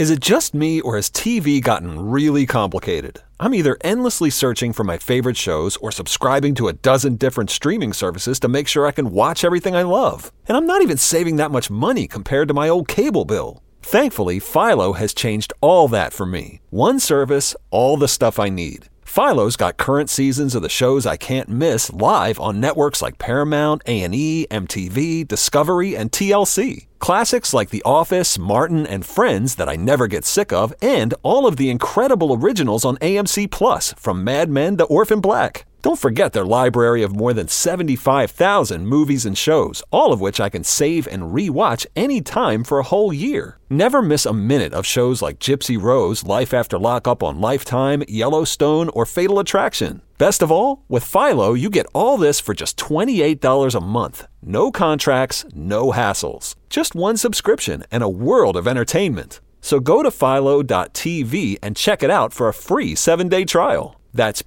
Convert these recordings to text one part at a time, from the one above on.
Is it just me, or has TV gotten really complicated? I'm either endlessly searching for my favorite shows or subscribing to a dozen different streaming services to make sure I can watch everything I love. And I'm not even saving that much money compared to my old cable bill. Thankfully, Philo has changed all that for me. One service, all the stuff I need. Philo's got current seasons of the shows I can't miss live on networks like Paramount, A&E, MTV, Discovery, and TLC. Classics like The Office, Martin, and Friends that I never get sick of, and all of the incredible originals on AMC+, from Mad Men to Orphan Black. Don't forget their library of more than 75,000 movies and shows, all of which I can save and re-watch anytime for a whole year. Never miss a minute of shows like Gypsy Rose, Life After Lockup on Lifetime, Yellowstone, or Fatal Attraction. Best of all, with Philo, you get all this for just $28 a month. No contracts, no hassles. Just one subscription and a world of entertainment. So go to philo.tv and check it out for a free 7-day trial. That's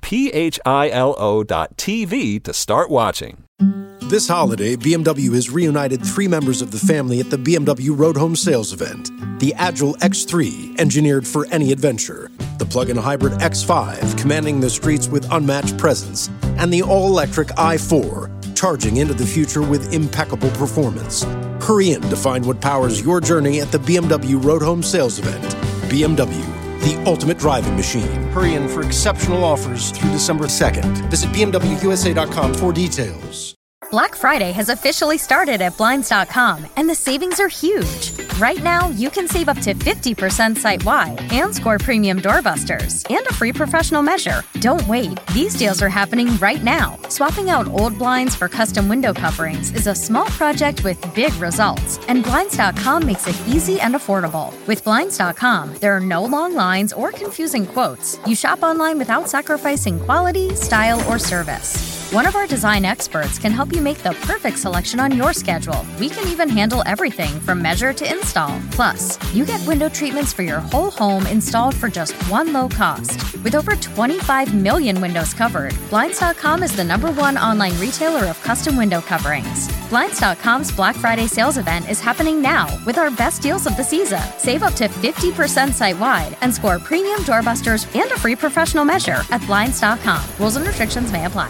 philo.tv to start watching. This holiday, BMW has reunited 3 members of the family at the BMW Road Home Sales Event. The Agile X3, engineered for any adventure. The plug-in hybrid X5, commanding the streets with unmatched presence. And the all-electric i4, charging into the future with impeccable performance. Hurry in to find what powers your journey at the BMW Road Home Sales Event. BMW, the ultimate driving machine. Hurry in for exceptional offers through December 2nd. Visit BMWUSA.com for details. Black Friday has officially started at Blinds.com, and the savings are huge. Right now, you can save up to 50% site-wide and score premium doorbusters and a free professional measure. Don't wait. These deals are happening right now. Swapping out old blinds for custom window coverings is a small project with big results, and Blinds.com makes it easy and affordable. With Blinds.com, there are no long lines or confusing quotes. You shop online without sacrificing quality, style, or service. One of our design experts can help you make the perfect selection on your schedule. We can even handle everything from measure to install. Plus, you get window treatments for your whole home installed for just one low cost. With over 25 million windows covered, Blinds.com is the #1 online retailer of custom window coverings. Blinds.com's Black Friday sales event is happening now with our best deals of the season. Save up to 50% site-wide and score premium doorbusters and a free professional measure at Blinds.com. Rules and restrictions may apply.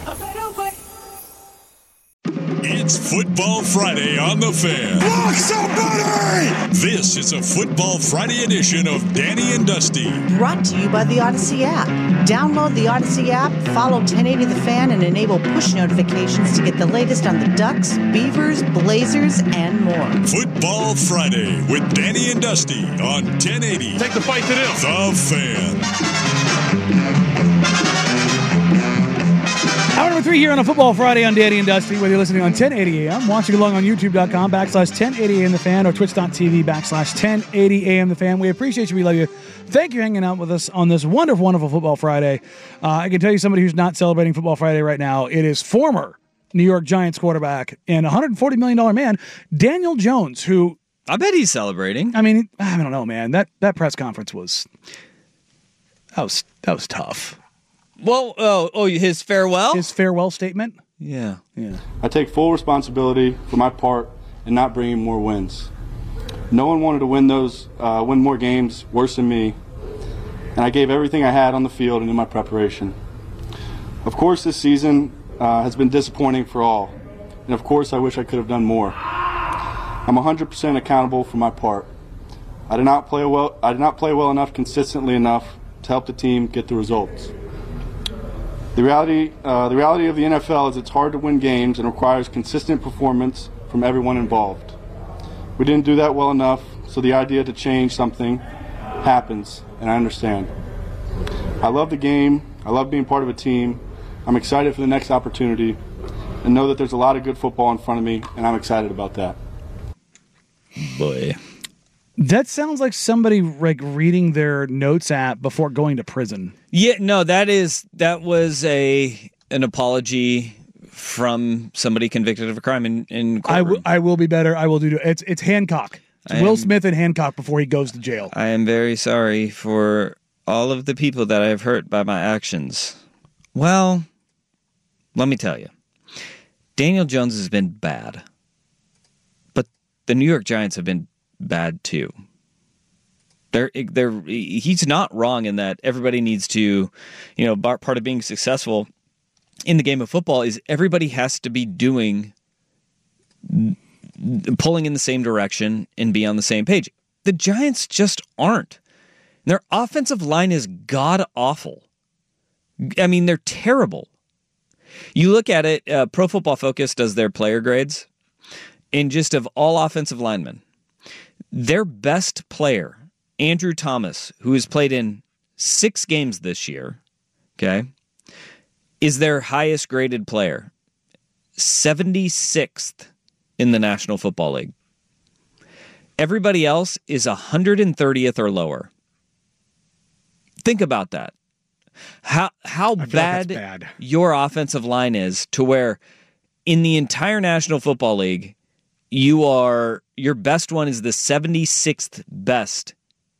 It's Football Friday on The Fan. Block somebody! This is a Football Friday edition of Danny and Dusty. Brought to you by the Odyssey app. Download the Odyssey app, follow 1080 The Fan, and enable push notifications to get the latest on the Ducks, Beavers, Blazers, and more. Football Friday with Danny and Dusty on 1080. Take the fight to them. The Fan. Hour number 3 here on a Football Friday on Danny and Dusty, whether you're listening on 1080 AM, watching along on youtube.com/1080am The Fan, or twitch.tv/1080am The Fan. We appreciate you. We love you. Thank you for hanging out with us on this wonderful, wonderful Football Friday. I can tell you somebody who's not celebrating Football Friday right now. It is former New York Giants quarterback and $140 million man, Daniel Jones, who... I bet he's celebrating. I mean, I don't know, man. That press conference was... That was tough. Well, his farewell? His farewell statement? Yeah. I take full responsibility for my part in not bringing more wins. No one wanted to win more games worse than me, and I gave everything I had on the field and in my preparation. Of course, this season has been disappointing for all, and of course, I wish I could have done more. I'm 100% accountable for my part. I did not play well enough, consistently enough to help the team get the results. The reality of the NFL is it's hard to win games and requires consistent performance from everyone involved. We didn't do that well enough, so the idea to change something happens, and I understand. I love the game. I love being part of a team. I'm excited for the next opportunity and know that there's a lot of good football in front of me, and I'm excited about that. Boy. That sounds like somebody reading their notes app before going to prison. Yeah, no, that was an apology from somebody convicted of a crime in courtroom. I will be better. I will do it. It's Hancock. It's Will Smith and Hancock before he goes to jail. I am very sorry for all of the people that I have hurt by my actions. Well, let me tell you. Daniel Jones has been bad. But the New York Giants have been bad too. He's not wrong in that everybody needs to, part of being successful in the game of football is everybody has to be pulling in the same direction and be on the same page. The Giants just aren't. Their offensive line is god-awful. I mean, they're terrible. You look at it, Pro Football Focus does their player grades, and just of all offensive linemen, their best player, Andrew Thomas, who has played in 6 games this year, okay, is their highest graded player, 76th in the National Football League. Everybody else is 130th or lower. Think about that. How bad your offensive line is to where in the entire National Football League, your best one is the 76th best.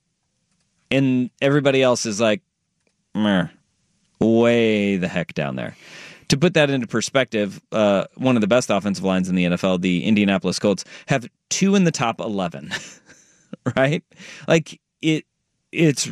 And everybody else is like, meh, way the heck down there. To put that into perspective, one of the best offensive lines in the NFL, the Indianapolis Colts, have 2 in the top 11, right? Like, it's...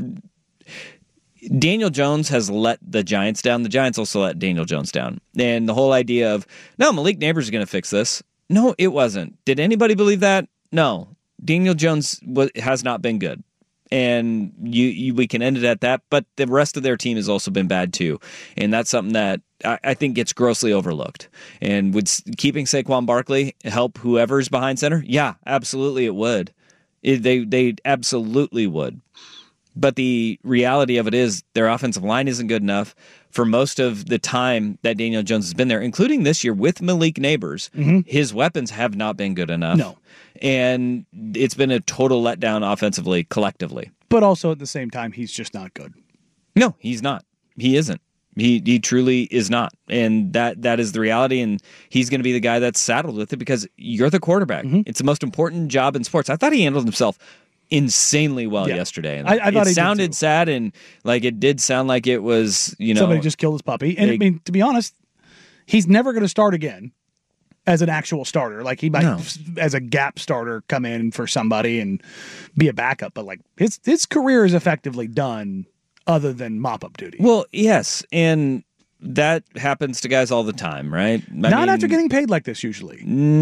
Daniel Jones has let the Giants down. The Giants also let Daniel Jones down. And the whole idea of, no, Malik Neighbors is going to fix this. No, it wasn't. Did anybody believe that? No. Daniel Jones has not been good. And we can end it at that. But the rest of their team has also been bad too. And that's something that I think gets grossly overlooked. And would keeping Saquon Barkley help whoever's behind center? Yeah, absolutely it would. They absolutely would. But the reality of it is their offensive line isn't good enough for most of the time that Daniel Jones has been there, including this year with Malik Neighbors. Mm-hmm. His weapons have not been good enough. No. And it's been a total letdown offensively, collectively. But also at the same time, he's just not good. No, he's not. He isn't. He truly is not. And that is the reality, and he's going to be the guy that's saddled with it because you're the quarterback. Mm-hmm. It's the most important job in sports. I thought he handled himself insanely well yesterday. And I thought it sounded sad, and like it did sound like it was, somebody just killed his puppy. And I mean, to be honest, he's never going to start again as an actual starter. Like he might, as a gap starter, come in for somebody and be a backup. But like his career is effectively done, other than mop up duty. Well, yes, and that happens to guys all the time, right? Not after getting paid like this, usually.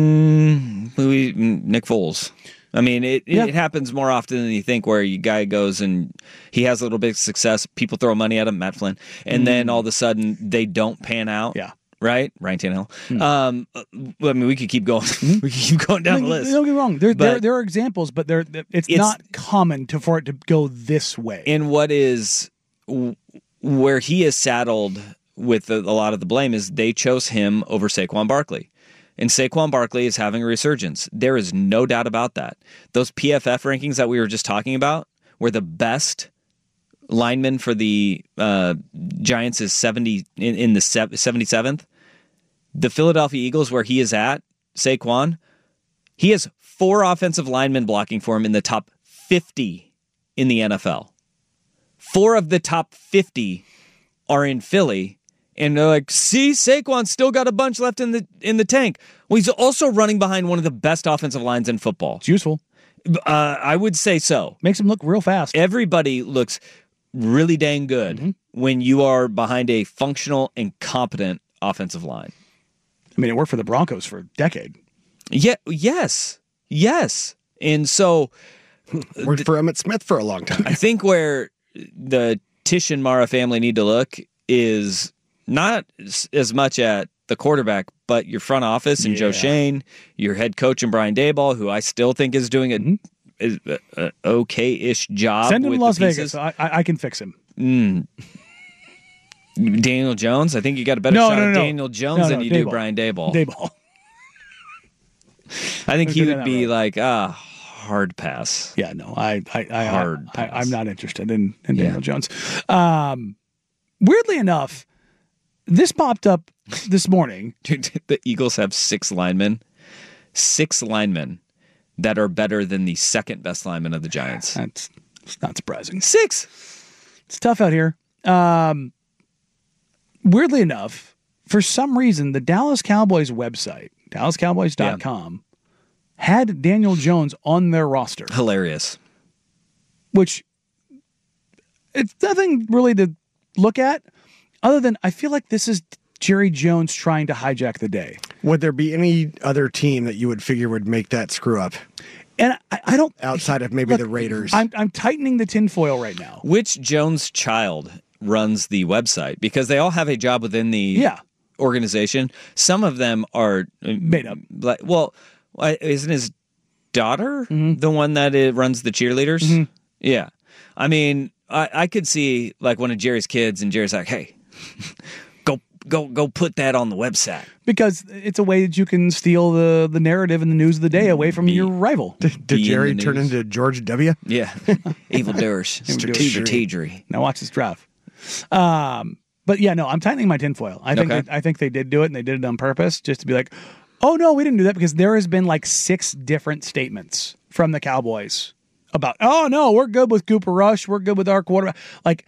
Nick Foles. I mean, it happens more often than you think, where a guy goes and he has a little bit of success, people throw money at him, Matt Flynn, and then all of a sudden they don't pan out. Yeah. Right? Ryan Tannehill. I mean, we could keep going. We could keep going down the list. Don't get me wrong. There are examples, but it's not common for it to go this way. And where he is saddled with a lot of the blame is they chose him over Saquon Barkley. And Saquon Barkley is having a resurgence. There is no doubt about that. Those PFF rankings that we were just talking about, where the best lineman for the Giants is 70 in the 77th. The Philadelphia Eagles, where he is at, Saquon, he has 4 offensive linemen blocking for him in the top 50 in the NFL. 4 of the top 50 are in Philly. And they're like, see, Saquon's still got a bunch left in the tank. Well, he's also running behind one of the best offensive lines in football. It's useful. I would say so. Makes him look real fast. Everybody looks really dang good when you are behind a functional and competent offensive line. I mean, it worked for the Broncos for a decade. Yeah. Yes. And so... worked for Emmitt Smith for a long time. I think where the Tisch and Mara family need to look is not as much at the quarterback, but your front office and Joe Schoen, your head coach and Brian Daboll, who I still think is doing an okay-ish job. Send him with to Las the pieces. Vegas. I can fix him. Daniel Jones? I think you got a better shot at Daniel Jones than you do Brian Daboll. I think he would be like, hard pass. Yeah, no, I'm not interested in Daniel Jones. Weirdly enough, this popped up this morning. Dude, the Eagles have 6 linemen. 6 linemen that are better than the second best lineman of the Giants. It's not surprising. 6! It's tough out here. Weirdly enough, for some reason, the Dallas Cowboys website, DallasCowboys.com, had Daniel Jones on their roster. Hilarious. Which it's nothing really to look at other than I feel like this is Jerry Jones trying to hijack the day. Would there be any other team that you would figure would make that screw up? And I don't... Outside of maybe the Raiders. I'm tightening the tinfoil right now. Which Jones child runs the website? Because they all have a job within the organization. Some of them are... made up. Well, isn't his daughter the one that runs the cheerleaders? Mm-hmm. Yeah. I mean, I could see like one of Jerry's kids and Jerry's like, hey... Go put that on the website. Because it's a way that you can steal the narrative and the news of the day away from your rival. Did Jerry turn into George W? Yeah. Evil doers. Strategery. Now watch this drive. But yeah, no, I'm tightening my tinfoil. I think they did do it, and they did it on purpose just to be like, oh no, we didn't do that, because there has been like 6 different statements from the Cowboys about, oh no, we're good with Cooper Rush, we're good with our quarterback. Like,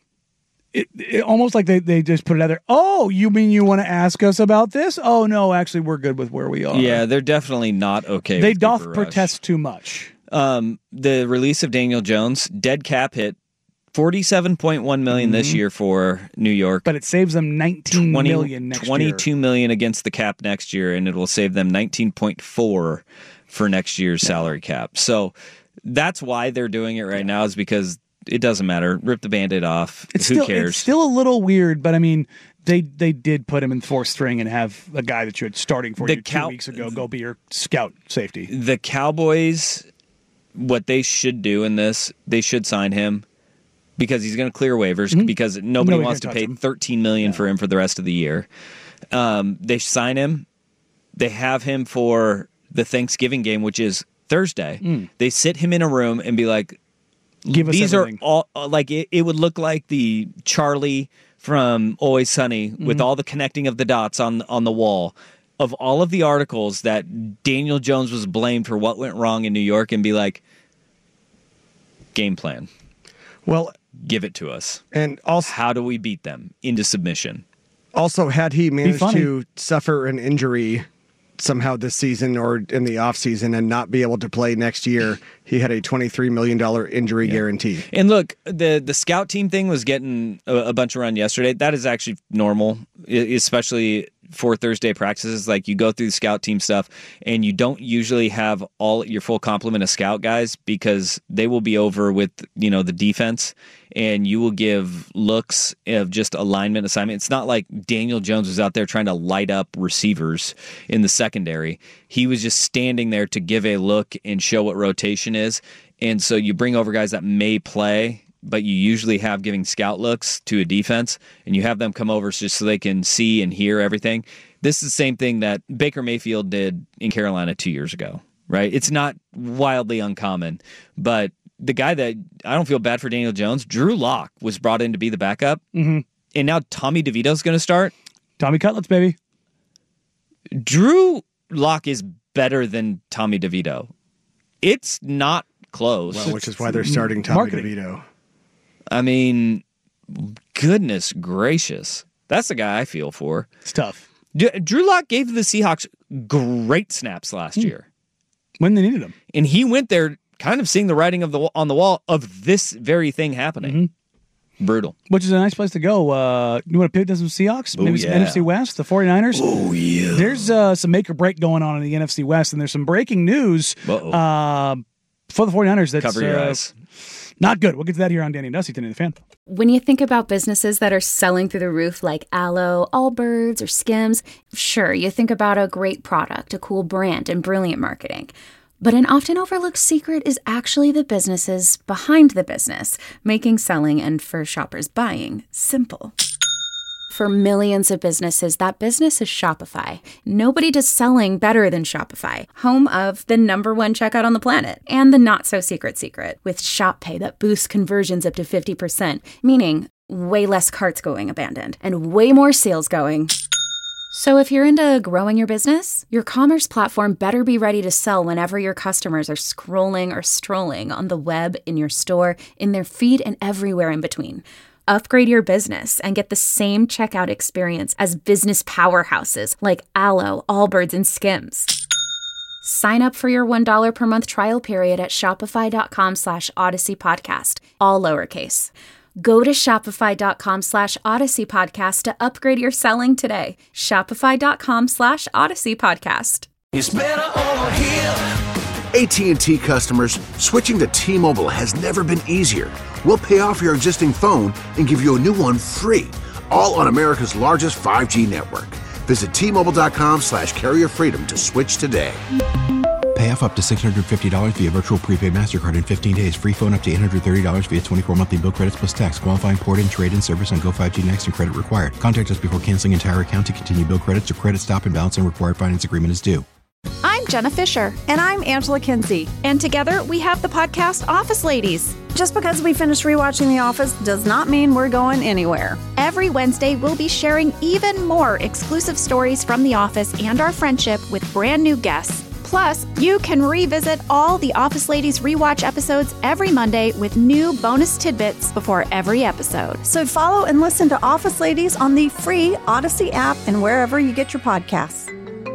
It almost like they just put it out there. Oh, you mean you want to ask us about this? Oh, no, actually, we're good with where we are. Yeah, they're definitely not okay they with doth Cooper protest Rush. too much. The release of Daniel Jones, dead cap hit, $47.1 million this year for New York. But it saves them $19 million next year. $22 million against the cap next year, and it will save them $19.4 for next year's salary cap. So that's why they're doing it right now, is because it doesn't matter. Rip the Band-Aid off. Who cares? It's still a little weird, but I mean, they did put him in 4th string and have a guy that you had starting for you 2 weeks ago go be your scout safety. The Cowboys, what they should do in this, they should sign him because he's going to clear waivers because nobody wants to pay $13 million for him for the rest of the year. They sign him. They have him for the Thanksgiving game, which is Thursday. They sit him in a room and be like, give us these everything. are all like it would look like the Charlie from Always Sunny with all the connecting of the dots on the wall of all of the articles that Daniel Jones was blamed for what went wrong in New York, and be like, game plan. Well, give it to us. And also, how do we beat them into submission? Also, had he managed to suffer an injury somehow this season or in the offseason and not be able to play next year, he had a $23 million injury guarantee. And look, the scout team thing was getting a bunch of run yesterday. That is actually normal, especially for Thursday practices. Like, you go through the scout team stuff and you don't usually have all your full complement of scout guys because they will be over with, the defense, and you will give looks of just alignment assignment. It's not like Daniel Jones was out there trying to light up receivers in the secondary. He was just standing there to give a look and show what rotation is. And so you bring over guys that may play, but you usually have giving scout looks to a defense, and you have them come over just so they can see and hear everything. This is the same thing that Baker Mayfield did in Carolina 2 years ago, right? It's not wildly uncommon, but the guy that I don't feel bad for Daniel Jones, Drew Lock was brought in to be the backup, and now Tommy DeVito's going to start. Tommy Cutlets, baby. Drew Lock is better than Tommy DeVito. It's not close. Well, which is why they're starting Tommy DeVito. I mean, goodness gracious. That's the guy I feel for. It's tough. Drew Lock gave the Seahawks great snaps last year. When they needed him. And he went there kind of seeing the writing on the wall of this very thing happening. Brutal. Which is a nice place to go. You want to pick up some Seahawks? Maybe some NFC West, the 49ers? Oh, yeah. There's some make or break going on in the NFC West, and there's some breaking news for the 49ers. That's, cover your eyes. Not good. We'll get to that here on Danny and Dusty, Danny the Fan. When you think about businesses that are selling through the roof like Aloe, Allbirds, or Skims, sure, you think about a great product, a cool brand, and brilliant marketing. But an often overlooked secret is actually the businesses behind the business, making selling and, for shoppers, buying simple. For millions of businesses, that business is Shopify. Nobody does selling better than Shopify, home of the #1 checkout on the planet, and the not-so-secret secret, with Shop Pay that boosts conversions up to 50%, meaning way less carts going abandoned, and way more sales going. So if you're into growing your business, your commerce platform better be ready to sell whenever your customers are scrolling or strolling on the web, in your store, in their feed, and everywhere in between. Upgrade your business and get the same checkout experience as business powerhouses like Aloe, Allbirds, and Skims. Sign up for your $1 per month trial period at shopify.com/Odyssey Podcast, all lowercase. Go to shopify.com/Odyssey Podcast to upgrade your selling today. Shopify.com/Odyssey Podcast. It's better over here. AT&T customers, switching to T-Mobile has never been easier. We'll pay off your existing phone and give you a new one free, all on America's largest 5G network. Visit T-Mobile.com/carrier freedom to switch today. Pay off up to $650 via virtual prepaid MasterCard in 15 days. Free phone up to $830 via 24 monthly bill credits plus tax. Qualifying port and trade-in service on Go 5G Next and credit required. Contact us before canceling entire account to continue bill credits or credit stop and balance and required finance agreement is due. I'm Jenna Fisher. And I'm Angela Kinsey. And together we have the podcast Office Ladies. Just because we finished rewatching The Office does not mean we're going anywhere. Every Wednesday, we'll be sharing even more exclusive stories from The Office and our friendship with brand new guests. Plus, you can revisit all the Office Ladies rewatch episodes every Monday with new bonus tidbits before every episode. So follow and listen to Office Ladies on the free Odyssey app and wherever you get your podcasts.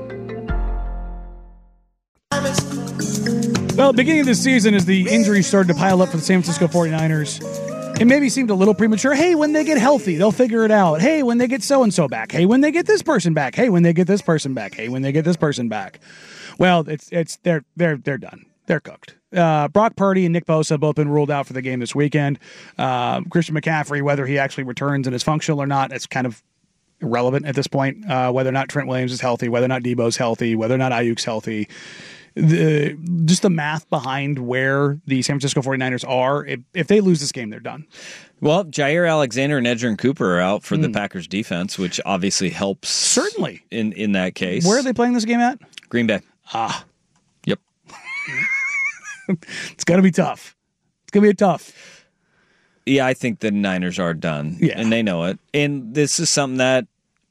Well, beginning of this season, as the injuries started to pile up for the San Francisco 49ers, it maybe seemed a little premature. Hey, when they get healthy, they'll figure it out. Hey, when they get so-and-so back. Hey, when they get this person back. Hey, when they get this person back. Hey, when they get this person back. Well, they're done. They're cooked. Brock Purdy and Nick Bosa have both been ruled out for the game this weekend. Christian McCaffrey, whether he actually returns and is functional or not, it's kind of irrelevant at this point. Whether or not Trent Williams is healthy, whether or not Debo's healthy, whether or not Ayuk's healthy. Just the math behind where the San Francisco 49ers are, if they lose this game, they're done. Well, Jair Alexander and Edgerrin Cooper are out for the Packers defense, which obviously helps. Certainly. In that case. Where are they playing this game at? Green Bay. Yep. It's going to be tough. It's going to be tough. Yeah, I think the Niners are done. Yeah. And they know it. And this is something that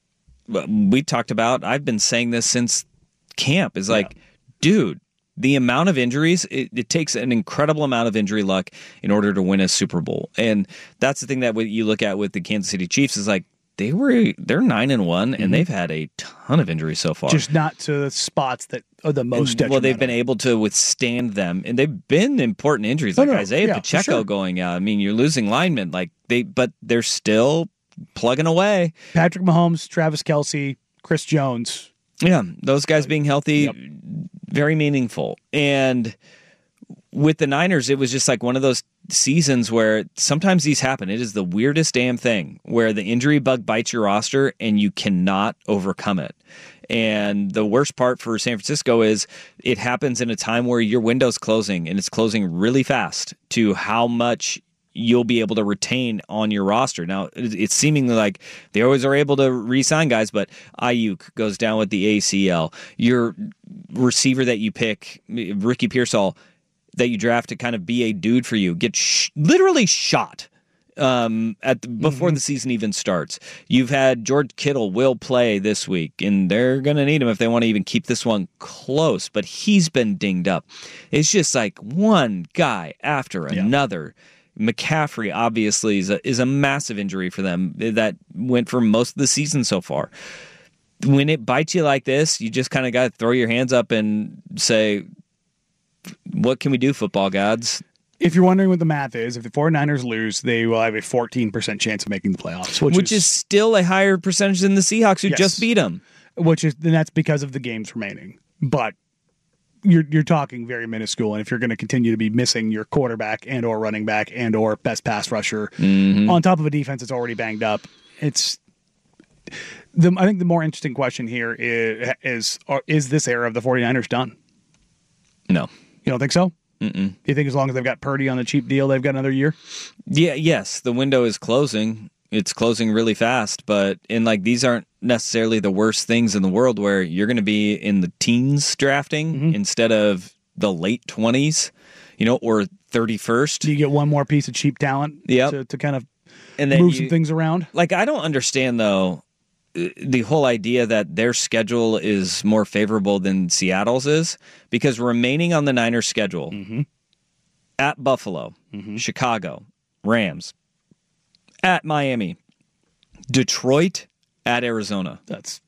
we talked about. I've been saying this since camp. Is like, dude, the amount of injuries, it takes an incredible amount of injury luck in order to win a Super Bowl. And that's the thing that you look at with the Kansas City Chiefs is like, they're 9-1, and they've had a ton of injuries so far. Just not to the spots that are the most detrimental. Well, they've been able to withstand them, and they've been important injuries, like Isaiah Pacheco going out. I mean, you're losing linemen, but they're still plugging away. Patrick Mahomes, Travis Kelce, Chris Jones. Yeah, those guys being healthy, very meaningful. And with the Niners, it was just like one of those seasons where sometimes these happen. It is the weirdest damn thing where the injury bug bites your roster and you cannot overcome it. And the worst part for San Francisco is it happens in a time where your window's closing, and it's closing really fast to how much you'll be able to retain on your roster. Now, it's seemingly like they always are able to re-sign guys, but Ayuk goes down with the ACL. Your receiver that you pick, Ricky Pearsall, that you draft to kind of be a dude for you, get literally shot before the season even starts. You've had George Kittle will play this week, and they're going to need him if they want to even keep this one close, but he's been dinged up. It's just like one guy after another. McCaffrey, obviously, is a massive injury for them that went for most of the season so far. When it bites you like this, you just kind of got to throw your hands up and say, what can we do, football gods? If you're wondering what the math is, if the 49ers lose, they will have a 14% chance of making the playoffs. Which is still a higher percentage than the Seahawks, who just beat them. And that's because of the games remaining. But you're talking very minuscule, and if you're going to continue to be missing your quarterback and or running back and or best pass rusher on top of a defense that's already banged up, I think the more interesting question here is this era of the 49ers done? No. You don't think so? Mm-mm. You think as long as they've got Purdy on a cheap deal, they've got another year? Yeah, yes. The window is closing. It's closing really fast, but these aren't necessarily the worst things in the world where you're going to be in the teens drafting instead of the late 20s, or 31st. You get one more piece of cheap talent to kind of move some things around. I don't understand, though, the whole idea that their schedule is more favorable than Seattle's is, because remaining on the Niners schedule at Buffalo, Chicago, Rams, at Miami, Detroit, at Arizona. That's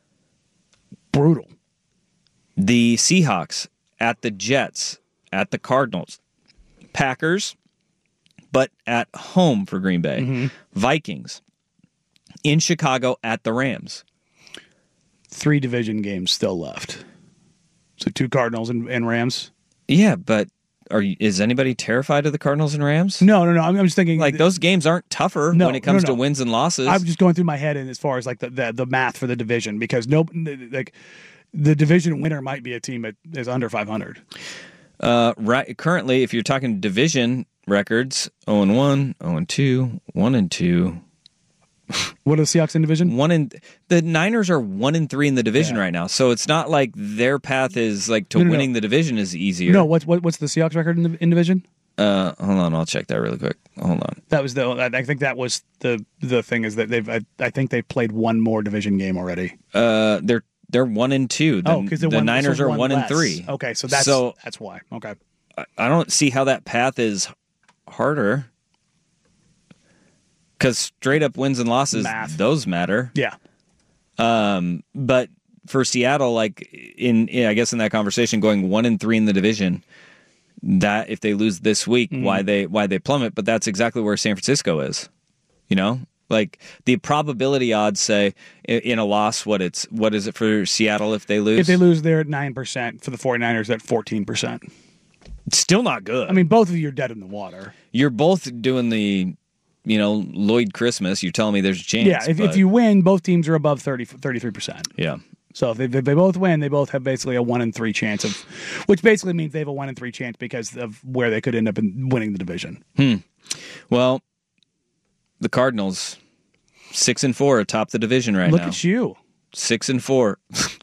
brutal. The Seahawks, at the Jets, at the Cardinals, Packers, but at home for Green Bay. Mm-hmm. Vikings in Chicago at the Rams. 3 division games still left. So 2 Cardinals and Rams. Yeah, but is anybody terrified of the Cardinals and Rams? No. I'm just thinking like those games aren't tougher when it comes to wins and losses. I'm just going through my head and as far as like the math for the division, because the division winner might be a team that is under 500. Right. Currently, if you're talking division records, 0-1, 0-2, 1-2. What are the Seahawks in division? The Niners are 1-3 in the division right now, so it's not like their path is like to winning the division is easier. No, what's the Seahawks record in division? Hold on, I'll check that really quick. Hold on. That was I think that was the thing is that I think they've played one more division game already. They're 1-2. Because the Niners are 1-3. Okay, so that's why. Okay, I don't see how that path is harder. Because straight up wins and losses, those matter. Yeah. But for Seattle, like I guess in that conversation, going 1-3 in the division, that if they lose this week, why they plummet? But that's exactly where San Francisco is. You know, like the probability odds say in a loss, what is it for Seattle if they lose? If they lose, they're at 9%. For the 49ers, at 14%. Still not good. I mean, both of you are dead in the water. You're both doing the. Lloyd Christmas, you're telling me there's a chance. Yeah, if you win, both teams are above 33%. Yeah. So if they both win, they both have basically a 1-3 chance of, which basically means they have a 1-3 chance because of where they could end up in winning the division. Well, the Cardinals, 6-4 atop the division right now. Look at you. 6-4.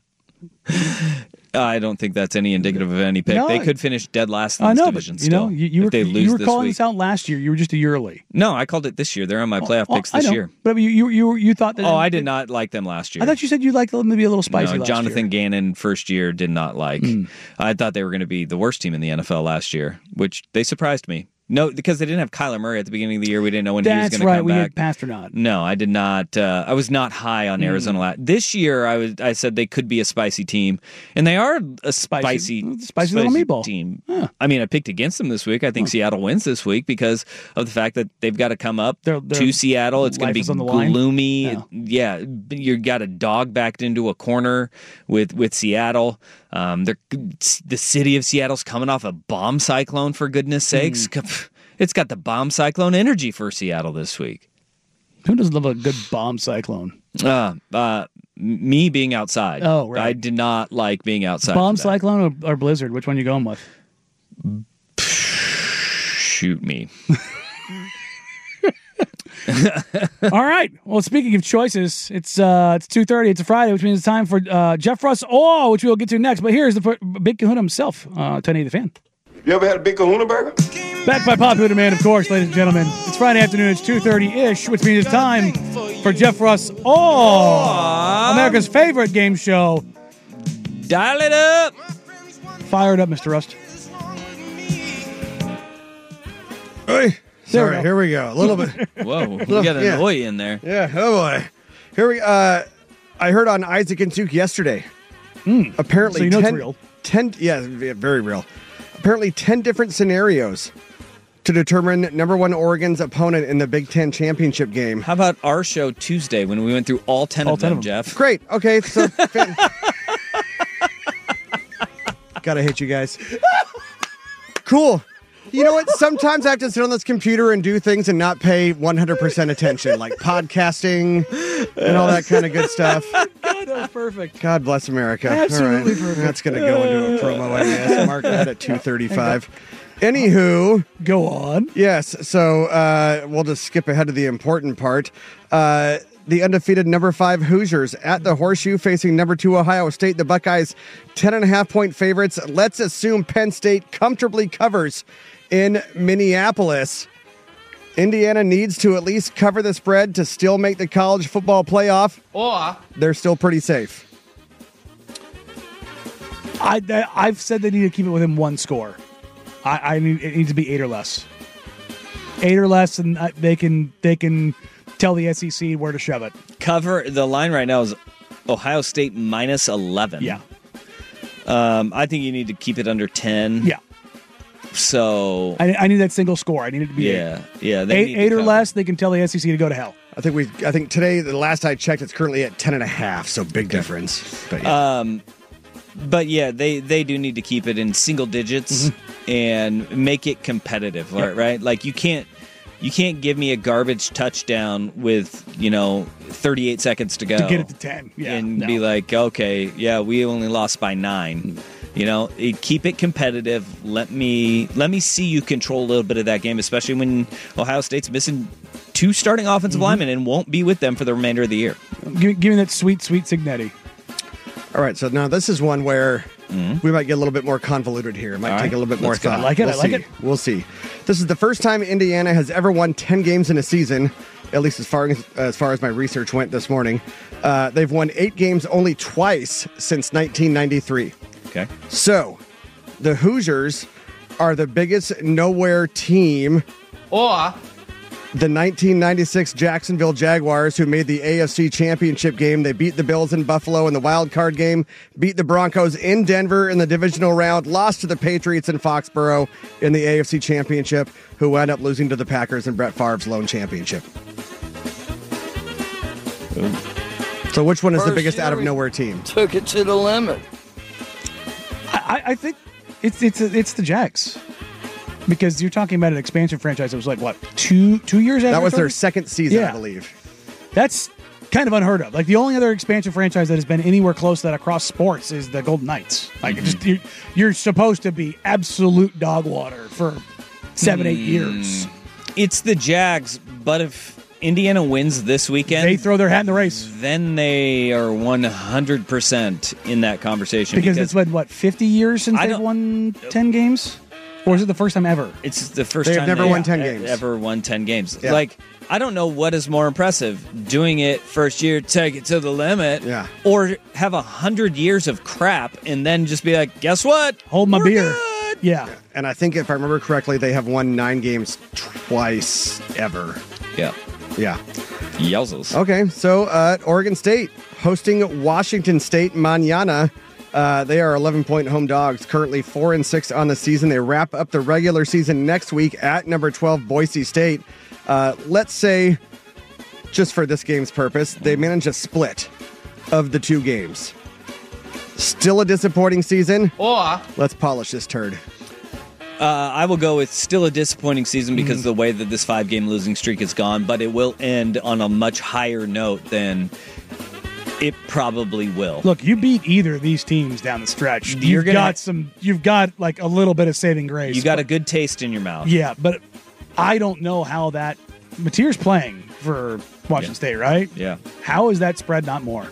I don't think that's any indicative of any pick. No, they could finish dead last in this division still. You were calling this out last year. You were just a year early. No, I called it this year. They're on my playoff picks this year. But you thought that. I did not like them last year. I thought you said you liked them to be a little spicy. No, Jonathan Gannon first year did not like. I thought they were going to be the worst team in the NFL last year, which they surprised me. No, because they didn't have Kyler Murray at the beginning of the year. We didn't know when he was going to come back. That's right. We had passed or not. No, I did not. I was not high on Arizona. This year, I said they could be a spicy team, and they are a spicy little meatball team. Huh. I mean, I picked against them this week. I think Seattle wins this week because of the fact that they've got to come up to Seattle. It's going to be gloomy. Yeah, you got a dog backed into a corner with Seattle. The city of Seattle's coming off a bomb cyclone, for goodness sakes. It's got the bomb cyclone energy for Seattle this week. Who doesn't love a good bomb cyclone? Me being outside. Oh, right. I did not like being outside. Bomb cyclone or blizzard? Which one are you going with? Shoot me. All right. Well, speaking of choices, it's 2:30. It's a Friday, which means it's time for Jeff Russ, which we'll get to next. But here's the Big Kahuna himself, 1080 The Fan. You ever had a Big Kahuna burger? Back by popular demand, of course, ladies and gentlemen. It's Friday afternoon. It's 2:30-ish, which means it's time for Jeff Russ, America's favorite game show. Dial it up. Fire it up, Mr. Rust. Hey. Sorry, here we go. A little bit. Whoa, we got an oi in there. Yeah, oh boy. Here we I heard on Isaac and Suk yesterday. Apparently, so it's real. 10, very real. Apparently 10 different scenarios to determine number one Oregon's opponent in the Big Ten championship game. How about our show Tuesday when we went through all 10 of them, Jeff? Great. Okay, so gotta hit you guys. Cool. You know what? Sometimes I have to sit on this computer and do things and not pay 100% attention, like podcasting and all that kind of good stuff. God, that was perfect. God bless America. Absolutely all right. perfect. That's going to go into a promo, I guess. Mark that at 2:35. Anywho. Go on. Yes, so we'll just skip ahead to the important part. The undefeated number 5 Hoosiers at the Horseshoe facing number 2 Ohio State. The Buckeyes 10.5-point favorites. Let's assume Penn State comfortably covers in Minneapolis. Indiana needs to at least cover the spread to still make the college football playoff. Or they're still pretty safe. I've said they need to keep it within one score. It needs to be 8 or less. 8 or less, and they can tell the SEC where to shove it. The line right now is Ohio State -11. Yeah. I think you need to keep it under 10. Yeah. So I need that single score. I need it to be yeah. eight or less. They can tell the SEC to go to hell. I think today, the last I checked, it's currently at 10.5. So big difference. But yeah. But yeah, they do need to keep it in single digits and make it competitive, right? Like you can't give me a garbage touchdown with 38 seconds to go to get it to 10, be like, okay, yeah, we only lost by 9. Keep it competitive. Let me see you control a little bit of that game, especially when Ohio State's missing 2 starting offensive linemen and won't be with them for the remainder of the year. Give me that sweet Signetti. All right, so now this is one where we might get a little bit more convoluted here. It might take a little bit more thought. I like it. We'll see. This is the first time Indiana has ever won 10 games in a season, at least as far as my research went this morning. They've won 8 games only twice since 1993. Okay. So, the Hoosiers are the biggest nowhere team. Or the 1996 Jacksonville Jaguars, who made the AFC Championship game. They beat the Bills in Buffalo in the wild card game, beat the Broncos in Denver in the divisional round, lost to the Patriots in Foxborough in the AFC Championship, who wound up losing to the Packers in Brett Favre's lone championship. So which one is the biggest out-of-nowhere team? Took it to the limit. I think it's the Jags. Because you're talking about an expansion franchise that was like, what, two years after? That was their second season, I believe. That's kind of unheard of. Like, the only other expansion franchise that has been anywhere close to that across sports is the Golden Knights. Like, you're supposed to be absolute dog water for 7-8 years. It's the Jags, but if Indiana wins this weekend, they throw their hat in the race. Then they are 100% in that conversation. Because it's been, 50 years since they've won 10 games? Or is it the first time ever? It's the first time they've never won 10 games. Ever won 10 games. Yeah. Like, I don't know what is more impressive, doing it first year, take it to the limit, or have 100 years of crap and then just be like, guess what? Hold my beer. Good. Yeah. And I think if I remember correctly, they have won 9 games twice ever. Yeah. Yeah. Yowzers. Okay, so Oregon State hosting Washington State mañana. They are 11-point home dogs, currently 4-6 on the season. They wrap up the regular season next week at number 12 Boise State. Let's say, just for this game's purpose, they manage a split of the 2 games. Still a disappointing season? Or let's polish this turd. I will go with still a disappointing season because of the way that this 5-game losing streak is gone, but it will end on a much higher note than it probably will. Look, you beat either of these teams down the stretch. You've got like a little bit of saving grace. You got a good taste in your mouth. Yeah, but I don't know how that Mateer's playing for Washington State, right? Yeah. How is that spread not more?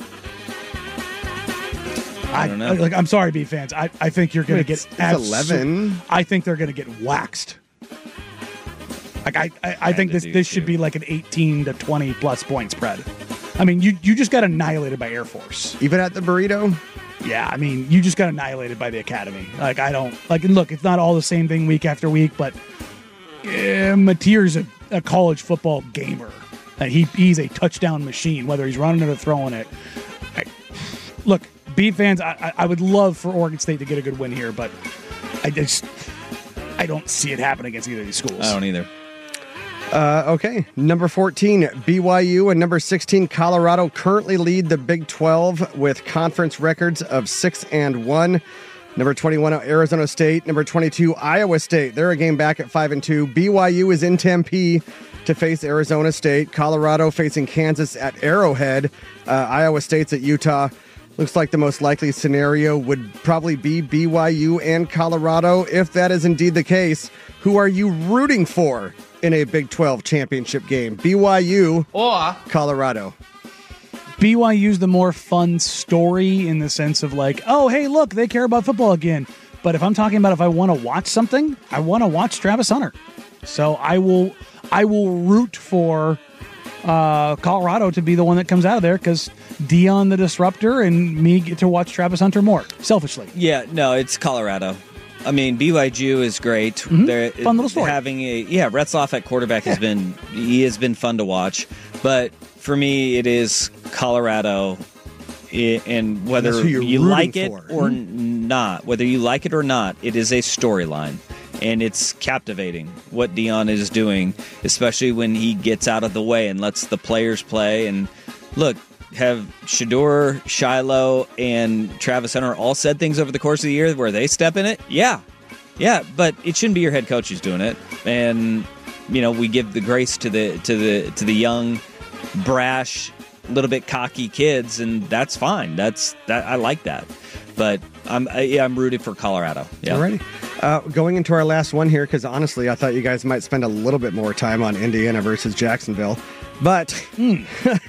I don't know. I'm sorry, B fans. I think you're going to get 11. I think they're going to get waxed. Like I think this should be like an 18 to 20 plus point spread. I mean, you just got annihilated by Air Force. Even at the burrito? Yeah, I mean, you just got annihilated by the Academy. Like, I don't... Like, look, it's not all the same thing week after week, but Mateer's a college football gamer. Like, he's a touchdown machine, whether he's running it or throwing it. Look, Beat fans, I would love for Oregon State to get a good win here, but I don't see it happen against either of these schools. I don't either. Okay, number 14, BYU, and number 16, Colorado currently lead the Big 12 with conference records of 6-1. Number 21, Arizona State. Number 22, Iowa State. They're a game back at 5-2. BYU is in Tempe to face Arizona State. Colorado facing Kansas at Arrowhead. Iowa State's at Utah. Looks like the most likely scenario would probably be BYU and Colorado. If that is indeed the case, who are you rooting for in a Big 12 championship game? BYU or Colorado? BYU's the more fun story in the sense of like, oh, hey, look, they care about football again. But if I'm talking about if I want to watch something, I want to watch Travis Hunter. So I will root for Colorado to be the one that comes out of there because Dion the Disruptor and me get to watch Travis Hunter more, selfishly. Yeah, no, it's Colorado. I mean, BYU is great. Mm-hmm. They're fun little story. Having Retzloff at quarterback has been fun to watch. But for me, it is Colorado, and whether you like it or not, it is a storyline. And it's captivating what Deion is doing, especially when he gets out of the way and lets the players play. And look, have Shedeur, Shiloh, and Travis Hunter all said things over the course of the year where they step in it? Yeah, but it shouldn't be your head coach who's doing it. And we give the grace to the young, brash, little bit cocky kids, and that's fine. I like that. But I'm rooted for Colorado. Yeah. Alrighty. Going into our last one here, because honestly, I thought you guys might spend a little bit more time on Indiana versus Jacksonville. But the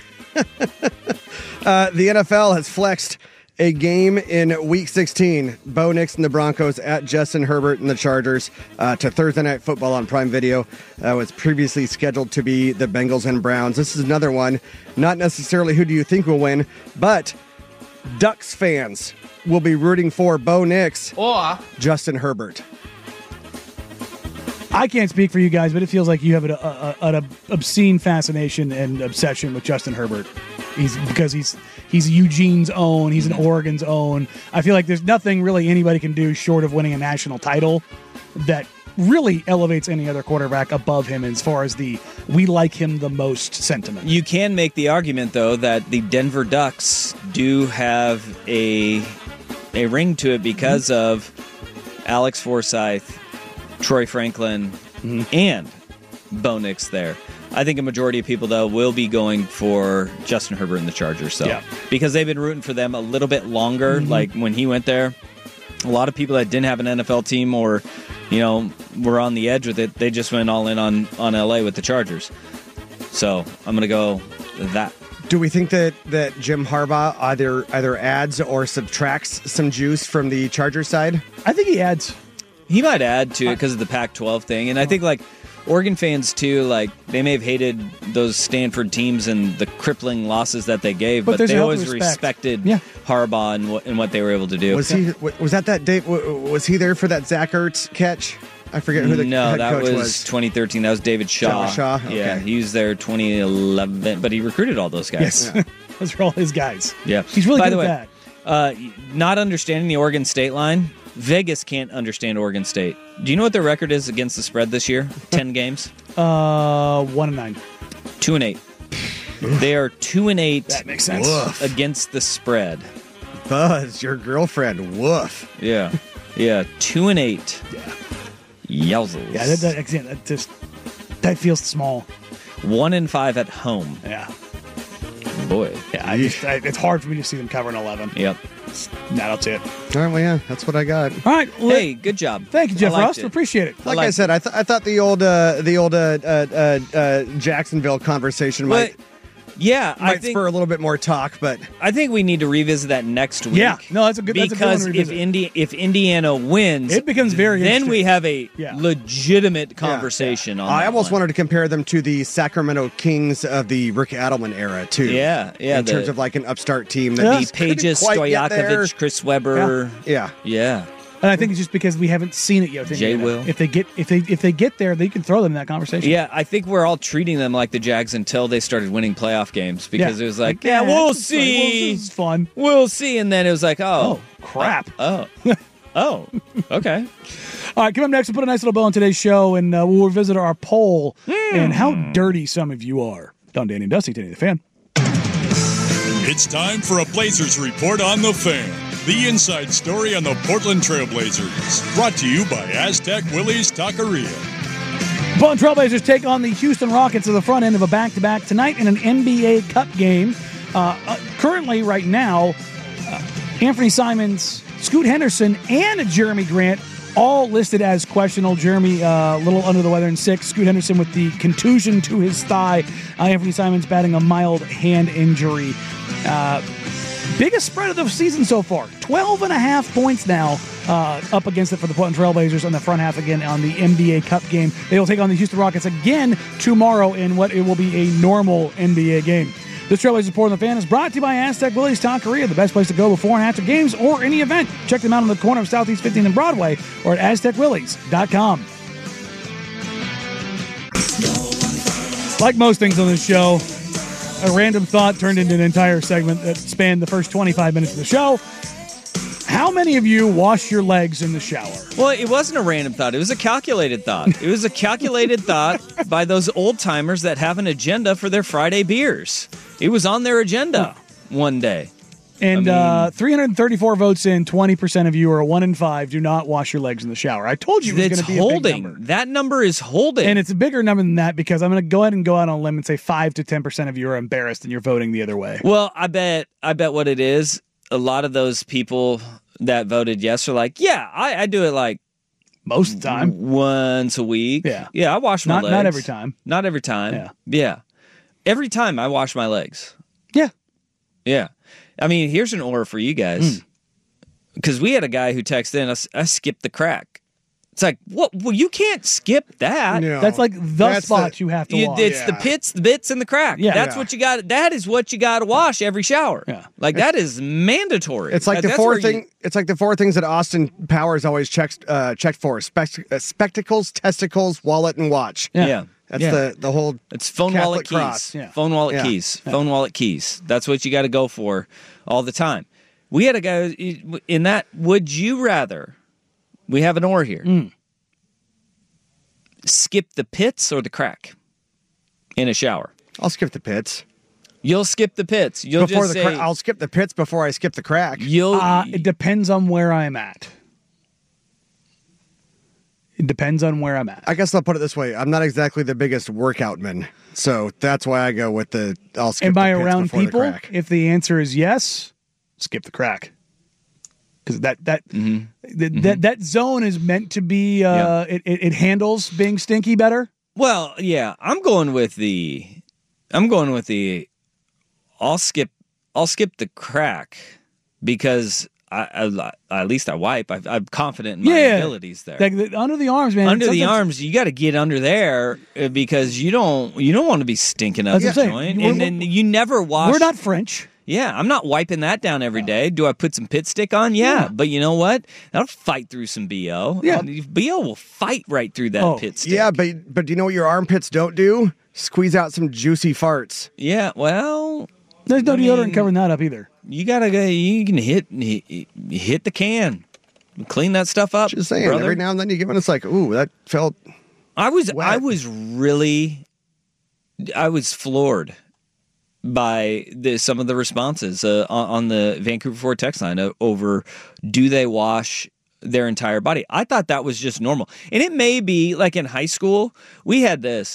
NFL has flexed a game in Week 16. Bo Nix and the Broncos at Justin Herbert and the Chargers to Thursday Night Football on Prime Video. Was previously scheduled to be the Bengals and Browns. This is another one. Not necessarily who do you think will win, but Ducks fans will be rooting for Bo Nix or Justin Herbert. I can't speak for you guys, but it feels like you have an obscene fascination and obsession with Justin Herbert. Because he's Eugene's own, he's an Oregon's own. I feel like there's nothing really anybody can do short of winning a national title that really elevates any other quarterback above him as far as the we like him the most sentiment. You can make the argument, though, that the Denver Ducks do have a ring to it because of Alex Forsythe, Troy Franklin, and Bo Nix there. I think a majority of people, though, will be going for Justin Herbert and the Chargers. So, because they've been rooting for them a little bit longer. Like when he went there, a lot of people that didn't have an NFL team or, were on the edge with it, they just went all in on LA with the Chargers. So I'm going to go that. Do we think that Jim Harbaugh either adds or subtracts some juice from the Chargers side? I think he adds. He might add to it because of the Pac-12 thing. And I think, Oregon fans, too, they may have hated those Stanford teams and the crippling losses that they gave, but they always respected Harbaugh and what they were able to do. Was that day? Was he there for that Zach Ertz catch? I forget who the head coach was. No, that was 2013. That was David Shaw. Okay. Yeah, he was there 2011, but he recruited all those guys. Yes, those are all his guys. Yeah. He's really good at that. Not understanding the Oregon State line, Vegas can't understand Oregon State. Do you know what their record is against the spread this year? 10 games? 1-9. 2-8. They are 2-8. That makes sense. Woof. Against the spread. Buzz, your girlfriend. Woof. Yeah. 2-8. Yeah. Yowzers. Yeah, that feels small. 1-5 at home. Yeah. Boy. Yeah, it's hard for me to see them covering 11. Yep. That's it. All right, well, yeah, that's what I got. All right. Hey, good job. Thank you, Jeff Rust. Appreciate it. Like I said, I thought the old Jacksonville conversation might spur a little bit more talk, but I think we need to revisit that next week. Yeah, no, that's a good one to if Indiana wins, it becomes very then interesting. we have a legitimate conversation on. I that almost one. wanted to compare them to the Sacramento Kings of the Rick Adelman era too. Yeah. In terms of an upstart team that the Pages, Stojakovic, Chris Webber. Yeah. And I think it's just because we haven't seen it yet. Jay Will. If they get there, they can throw them in that conversation. Yeah, I think we're all treating them like the Jags until they started winning playoff games because it was we'll see. This is fun. We'll see, and then it was like, oh crap. Oh, okay. All right, come up next, we'll put a nice little bow on today's show, and we'll revisit our poll and how dirty some of you are. Don, Danny, and Dusty, Danny the Fan. It's time for a Blazers report on the Fan. The inside story on the Portland Trailblazers. Brought to you by Aztec Willie's Taqueria. Portland Trailblazers take on the Houston Rockets at the front end of a back-to-back tonight in an NBA Cup game. Currently, right now, Anthony Simons, Scoot Henderson, and Jeremy Grant all listed as questionable. Jeremy a little under the weather and sick. Scoot Henderson with the contusion to his thigh. Anthony Simons batting a mild hand injury. Biggest spread of the season so far. 12.5 points now up against it for the Portland Trailblazers on the front half again on the NBA Cup game. They will take on the Houston Rockets again tomorrow in what it will be a normal NBA game. This Trailblazers Report on the Fan is brought to you by Aztec Willie's Taqueria, the best place to go before and after games or any event. Check them out on the corner of Southeast 15th and Broadway or at AztecWillies.com. Like most things on this show, a random thought turned into an entire segment that spanned the first 25 minutes of the show. How many of you wash your legs in the shower? Well, it wasn't a random thought. It was a calculated thought. It was a calculated thought by those old-timers that have an agenda for their Friday beers. It was on their agenda one day. And 334 votes in, 20% of you are 1 in 5 do not wash your legs in the shower. I told you it was going to be a big number. That number is holding. And it's a bigger number than that because I'm going to go ahead and go out on a limb and say 5 to 10% of you are embarrassed and you're voting the other way. Well, I bet what it is, a lot of those people that voted yes are like, yeah, I do it like most of the time. Once a week. Yeah, I wash my legs. Not every time. Not every time. Yeah. Every time I wash my legs. Yeah. I mean, here's an order for you guys. Because we had a guy who texted in, I skipped the crack. It's like, what? Well, you can't skip that. No. That's like the spot you have to wash. It's the pits, the bits, and the crack. That's what you got. That is what you got to wash every shower. Like that is mandatory. It's like the four thing. It's like the 4 things that Austin Powers always checked for: spectacles, testicles, wallet, and watch. That's the whole. It's phone, wallet, keys. Phone, wallet, keys. Phone, wallet, keys. That's what you got to go for all the time. We had a guy in that. Would you rather? We have an or here. Skip the pits or the crack in a shower? I'll skip the pits. You'll skip the pits. You'll just say, I'll skip the pits before I skip the crack. It depends on where I'm at. It depends on where I'm at. I guess I'll put it this way. I'm not exactly the biggest workout man, so that's why I go with I'll skip the pits around before people, the crack. if the answer is yes, skip the crack. Because that zone is meant to be, it handles being stinky better. Well, yeah, I'm going with the I'll skip the crack because I at least I wipe. I'm confident in my abilities there. Like under the arms, man. Under the arms, you got to get under there because you don't want to be stinking up the joint, and then you never wash. We're not French. Yeah, I'm not wiping that down every day. Do I put some pit stick on? Yeah. But you know what? That'll fight through some BO. Yeah. BO will fight right through that pit stick. Yeah, but do you know what your armpits don't do? Squeeze out some juicy farts. Yeah, well... There's no deodorant covering that up either. You can hit the can. Clean that stuff up. Just saying, brother. every now and then you get one, it's like, ooh, that felt I was floored by some of the responses on the Vancouver Ford text line over do they wash their entire body. I thought that was just normal. And it may be like in high school, we had to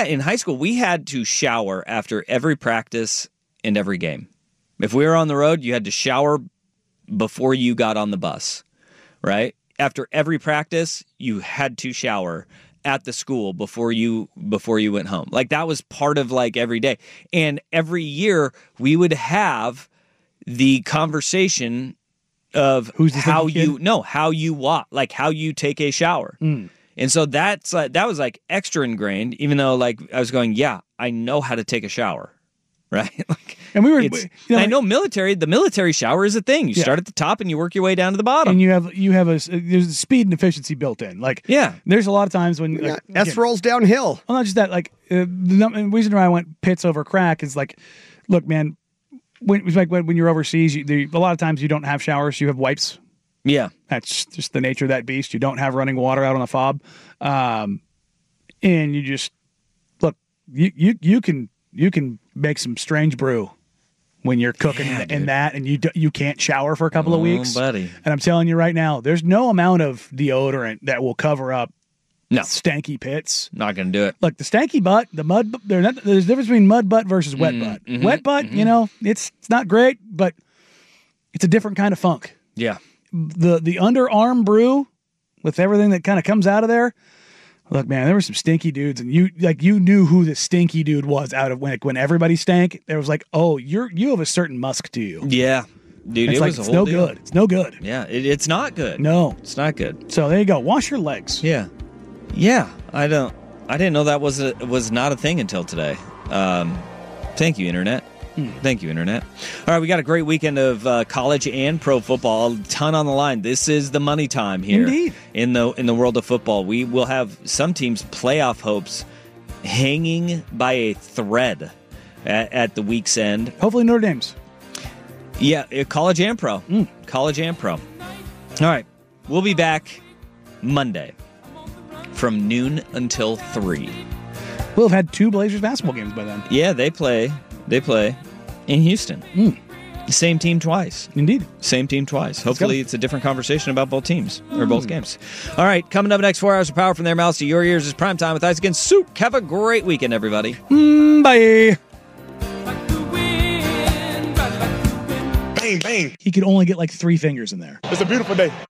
shower after every practice and every game. If we were on the road, you had to shower before you got on the bus, right? After every practice, you had to shower at the school before you went home. Like that was part of like every day. And every year we would have the conversation of how you walk, like how you take a shower. And so that was like extra ingrained, even though like I was going, yeah, I know how to take a shower. Right. And I know the military shower is a thing. You start at the top and you work your way down to the bottom. And there's speed and efficiency built in. Like, there's a lot of times when S rolls downhill. Well, not just that. Like the reason why I went pits over crack is like, look, man, when you're overseas, a lot of times you don't have showers. You have wipes. Yeah, that's just the nature of that beast. You don't have running water out on a fob, and you just look. You can make some strange brew when you're cooking in that, and you can't shower for a couple of weeks, buddy. And I'm telling you right now, there's no amount of deodorant that will cover up stanky pits. Not gonna do it. Like the stanky butt, the mud. There's a difference between mud butt versus wet butt. Mm-hmm, wet butt, it's not great, but it's a different kind of funk. Yeah. The underarm brew with everything that kind of comes out of there. Look, man, there were some stinky dudes, and you knew who the stinky dude was out of when everybody stank. There was like, oh, you have a certain musk to you. Yeah, dude, it's no good. It's no good. Yeah, it's not good. No, it's not good. So there you go. Wash your legs. Yeah. I didn't know that was not a thing until today. Thank you, Internet. Thank you, Internet. All right, we got a great weekend of college and pro football. A ton on the line. This is the money time here. Indeed. In the world of football. We will have some teams' playoff hopes hanging by a thread at the week's end. Hopefully Notre Dame's. Yeah, college and pro. College and pro. All right. We'll be back Monday from noon until 3. We'll have had 2 Blazers basketball games by then. Yeah, they play in Houston. Same team twice. Indeed. Same team twice. Hopefully it's a different conversation about both teams or both games. All right, coming up next 4 hours of power from their mouths to your ears is Primetime with Ice Against Souk. Have a great weekend, everybody. Bye. Bang, bang. He could only get like 3 fingers in there. It's a beautiful day.